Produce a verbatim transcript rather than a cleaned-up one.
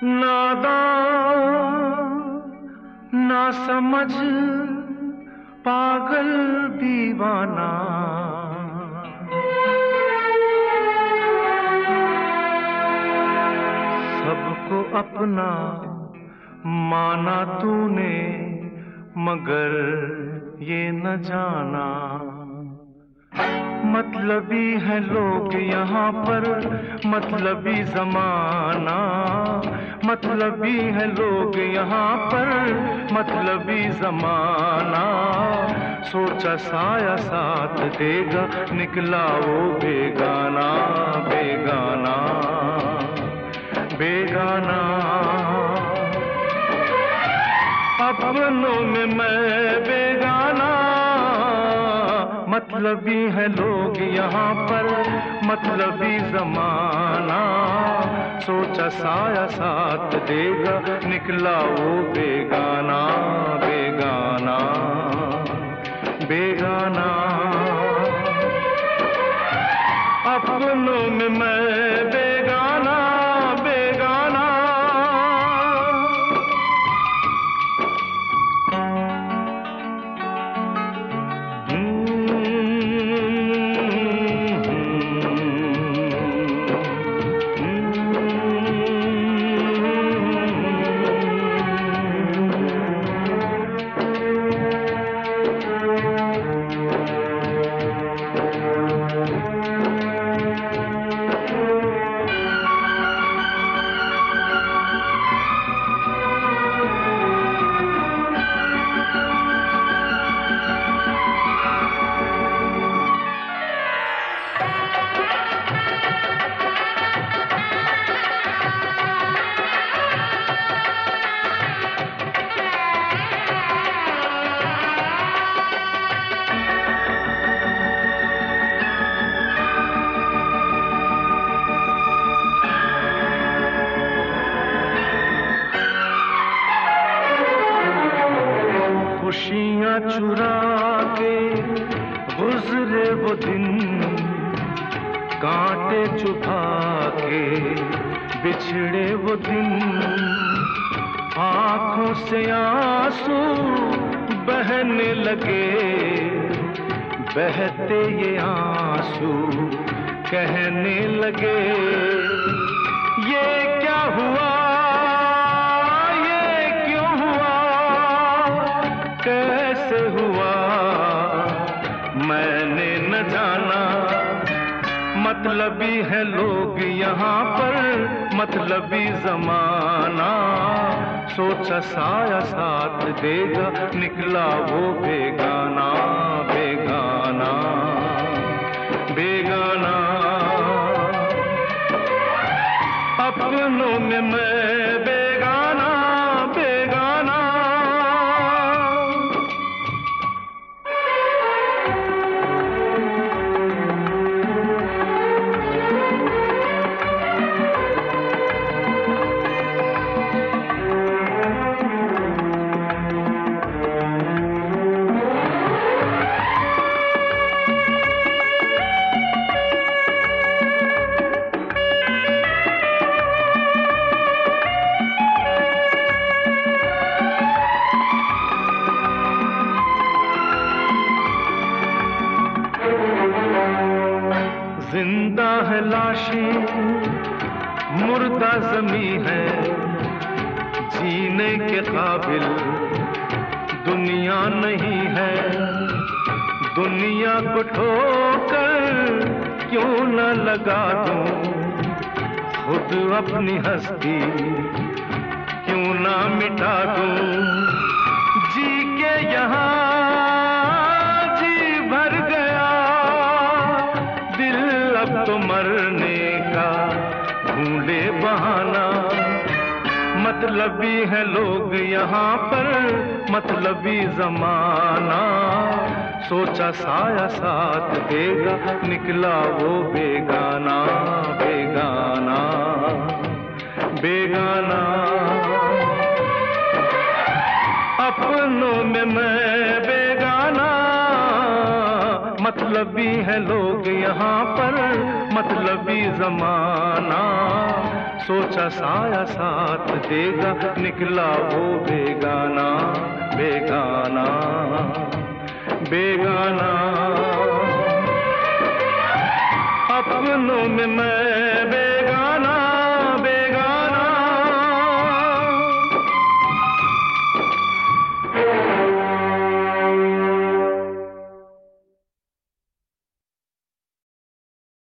नादान ना समझ पागल दीवाना, सबको अपना माना तूने मगर ये न जाना, मतलबी है लोग यहाँ पर, मतलबी जमाना, मतलबी है लोग यहाँ पर, मतलबी जमाना। सोचा साया साथ देगा, निकला वो बेगाना, बेगाना, बेगाना। अपनों में मैं बेगाना, मतलबी है लोग यहाँ पर, मतलबी जमाना। सोचा साया साथ देगा, निकला वो बेगाना, बेगाना, बेगाना। अपनों में मैं बेगाना, बेगाना। खुशियाँ चुरा के गुजरे वो दिन, कांटे चुभा के बिछड़े वो दिन। आँखों से आंसू बहने लगे, बहते ये आंसू कहने लगे, ये क्या हुआ, कैसे हुआ, मैंने न जाना। मतलबी है लोग यहाँ पर, मतलबी जमाना। सोचा साया साथ देगा, निकला वो बेगाना, बेगाना, बेगाना। अपनों में मैं बेगाना, बेगाना। जिंदा है लाशें, मुर्दा जमी है, जीने के काबिल दुनिया नहीं है। दुनिया को ठोकर क्यों न लगा दूं, खुद अपनी हस्ती क्यों न मिटा दूं। जी के यहाँ जी भर गया, अब तो मरने का ढूंढे बहाना। मतलबी है लोग यहाँ पर, मतलबी जमाना। सोचा साया साथ देगा, निकला वो बेगाना, बेगाना, बेगाना। अपनों में मैं बेगाना, मतलबी है लोग यहाँ पर, मतलबी जमाना। सोचा साया साथ देगा, निकला वो बेगाना बेगाना बेगाना। अपनों में मैं